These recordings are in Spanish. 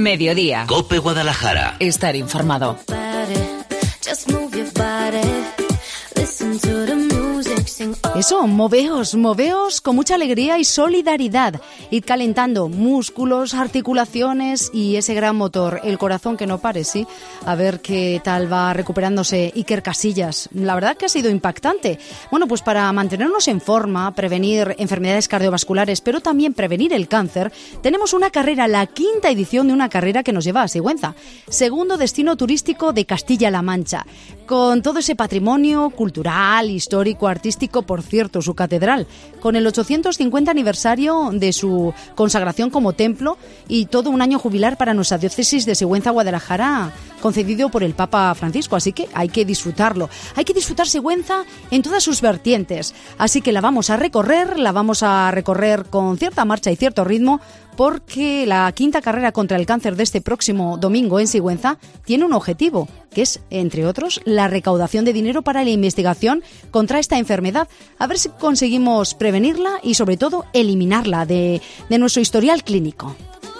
Mediodía. COPE Guadalajara. Estar informado. Eso, moveos con mucha alegría y solidaridad. Id calentando músculos, articulaciones y ese gran motor, el corazón que no pare, ¿sí? A ver qué tal va recuperándose Iker Casillas. La verdad que ha sido impactante. Bueno, pues para mantenernos en forma, prevenir enfermedades cardiovasculares, pero también prevenir el cáncer, tenemos una carrera, la 5ª edición de una carrera que nos lleva a Sigüenza, segundo destino turístico de Castilla-La Mancha, con todo ese patrimonio cultural, histórico, artístico, por cierto, su catedral, con el 850 aniversario de su consagración como templo y todo un año jubilar para nuestra diócesis de Sigüenza-Guadalajara, concedido por el Papa Francisco, así que hay que disfrutarlo. Hay que disfrutar Sigüenza en todas sus vertientes, así que la vamos a recorrer con cierta marcha y cierto ritmo, porque la 5ª carrera contra el cáncer de este próximo domingo en Sigüenza tiene un objetivo, que es, entre otros, la recaudación de dinero para la investigación contra esta enfermedad, a ver si conseguimos prevenirla y, sobre todo, eliminarla de nuestro historial clínico.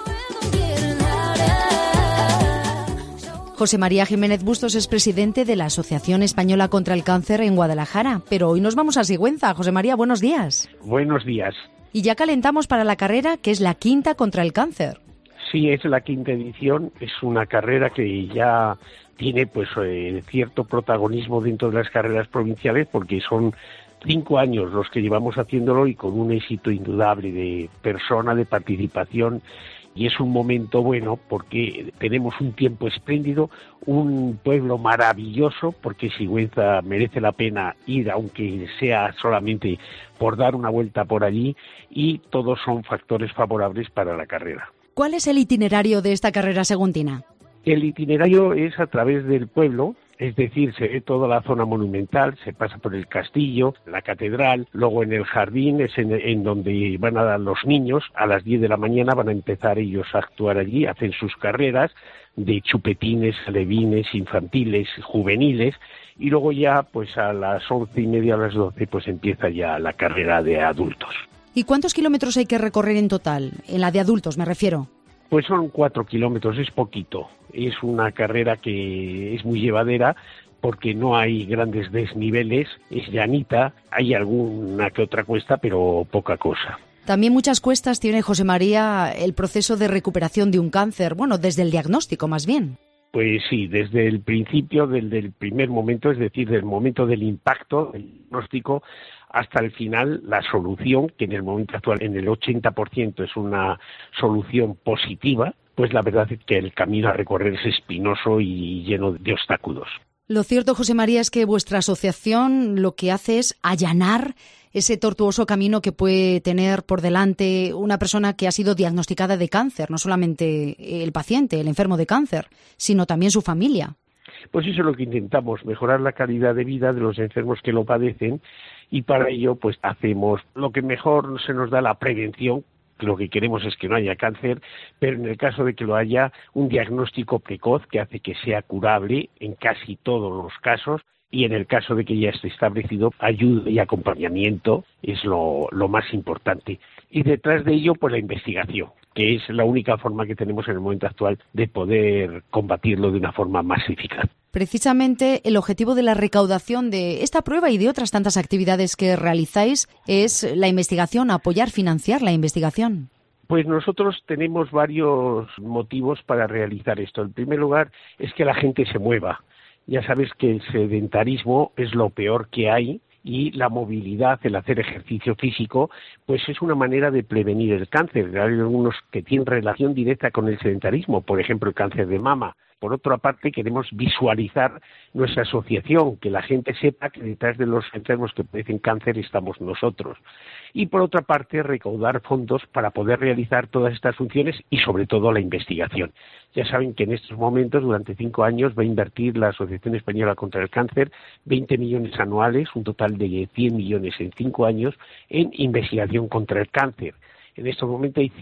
José María Jiménez Bustos es presidente de la Asociación Española contra el Cáncer en Guadalajara, pero hoy nos vamos a Sigüenza. José María, buenos días. Buenos días. Y ya calentamos para la carrera, que es la 5ª contra el cáncer. Sí, es la 5ª edición, es una carrera que ya tiene cierto protagonismo dentro de las carreras provinciales, porque son 5 años los que llevamos haciéndolo y con un éxito indudable de persona, de participación. Y es un momento bueno porque tenemos un tiempo espléndido, un pueblo maravilloso, porque Sigüenza merece la pena ir, aunque sea solamente por dar una vuelta por allí, y todos son factores favorables para la carrera. ¿Cuál es el itinerario de esta carrera saguntina? El itinerario es a través del pueblo. Es decir, se ve toda la zona monumental, se pasa por el castillo, la catedral, luego en el jardín es en donde van a dar los niños, a las 10 de la mañana van a empezar ellos a actuar allí, hacen sus carreras de chupetines, alevines, infantiles, juveniles, y luego ya pues a las 11:30, a las 12 pues empieza ya la carrera de adultos. ¿Y cuántos kilómetros hay que recorrer en total? En la de adultos me refiero. Pues son 4 kilómetros, es poquito. Es una carrera que es muy llevadera porque no hay grandes desniveles, es llanita, hay alguna que otra cuesta, pero poca cosa. También muchas cuestas tiene, José María, el proceso de recuperación de un cáncer, bueno, desde el diagnóstico más bien. Pues sí, desde el principio, desde el primer momento, es decir, del momento del impacto, del diagnóstico, hasta el final, la solución, que en el momento actual en el 80% es una solución positiva, pues la verdad es que el camino a recorrer es espinoso y lleno de obstáculos. Lo cierto, José María, es que vuestra asociación lo que hace es allanar ese tortuoso camino que puede tener por delante una persona que ha sido diagnosticada de cáncer, no solamente el paciente, el enfermo de cáncer, sino también su familia. Pues eso es lo que intentamos, mejorar la calidad de vida de los enfermos que lo padecen, y para ello pues hacemos lo que mejor se nos da, la prevención. Lo que queremos es que no haya cáncer, pero en el caso de que lo haya, un diagnóstico precoz que hace que sea curable en casi todos los casos, y en el caso de que ya esté establecido, ayuda y acompañamiento es lo más importante. Y detrás de ello, pues la investigación, que es la única forma que tenemos en el momento actual de poder combatirlo de una forma más eficaz. Precisamente el objetivo de la recaudación de esta prueba y de otras tantas actividades que realizáis es la investigación, apoyar, financiar la investigación. Pues nosotros tenemos varios motivos para realizar esto. En primer lugar, es que la gente se mueva. Ya sabes que el sedentarismo es lo peor que hay, y la movilidad, el hacer ejercicio físico, pues es una manera de prevenir el cáncer. Hay algunos que tienen relación directa con el sedentarismo, por ejemplo el cáncer de mama. Por otra parte, queremos visualizar nuestra asociación, que la gente sepa que detrás de los enfermos que padecen cáncer estamos nosotros. Y por otra parte, recaudar fondos para poder realizar todas estas funciones y sobre todo la investigación. Ya saben que en estos momentos, durante 5 años, va a invertir la Asociación Española contra el Cáncer 20 millones anuales, un total de 100 millones en 5 años, en investigación contra el cáncer. En estos momentos hay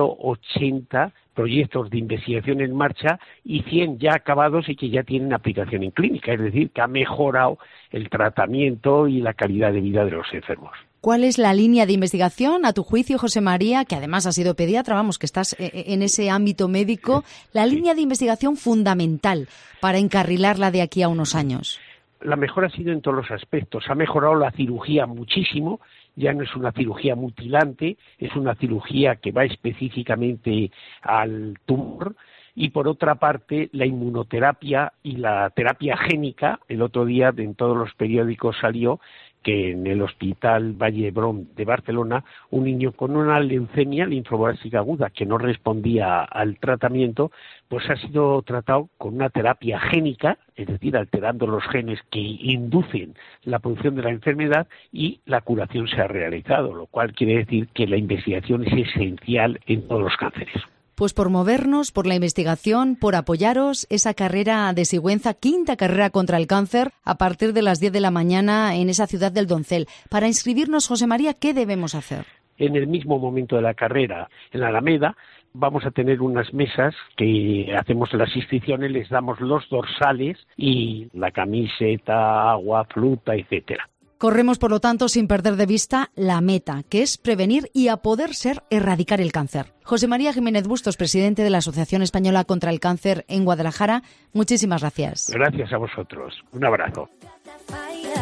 180 proyectos de investigación en marcha y 100 ya acabados y que ya tienen aplicación en clínica, es decir, que ha mejorado el tratamiento y la calidad de vida de los enfermos. ¿Cuál es la línea de investigación, a tu juicio, José María, que además has sido pediatra, vamos, que estás en ese ámbito médico, la línea de investigación fundamental para encarrilarla de aquí a unos años? La mejora ha sido en todos los aspectos. Ha mejorado la cirugía muchísimo. Ya no es una cirugía mutilante, es una cirugía que va específicamente al tumor. Y por otra parte, la inmunoterapia y la terapia génica, el otro día en todos los periódicos salió que en el Hospital Vall d'Hebron de Barcelona, un niño con una leucemia linfoblásica aguda que no respondía al tratamiento, pues ha sido tratado con una terapia génica, es decir, alterando los genes que inducen la producción de la enfermedad, y la curación se ha realizado, lo cual quiere decir que la investigación es esencial en todos los cánceres. Pues por movernos, por la investigación, por apoyaros esa carrera de Sigüenza, 5ª carrera contra el cáncer, a partir de las 10 de la mañana en esa ciudad del Doncel. Para inscribirnos, José María, ¿qué debemos hacer? En el mismo momento de la carrera, en la Alameda, vamos a tener unas mesas que hacemos las inscripciones, les damos los dorsales y la camiseta, agua, fruta, etcétera. Corremos, por lo tanto, sin perder de vista la meta, que es prevenir y, a poder ser, erradicar el cáncer. José María Jiménez Bustos, presidente de la Asociación Española contra el Cáncer en Guadalajara, muchísimas gracias. Gracias a vosotros. Un abrazo.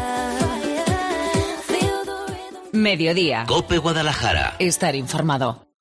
Mediodía. COPE Guadalajara. Estar informado.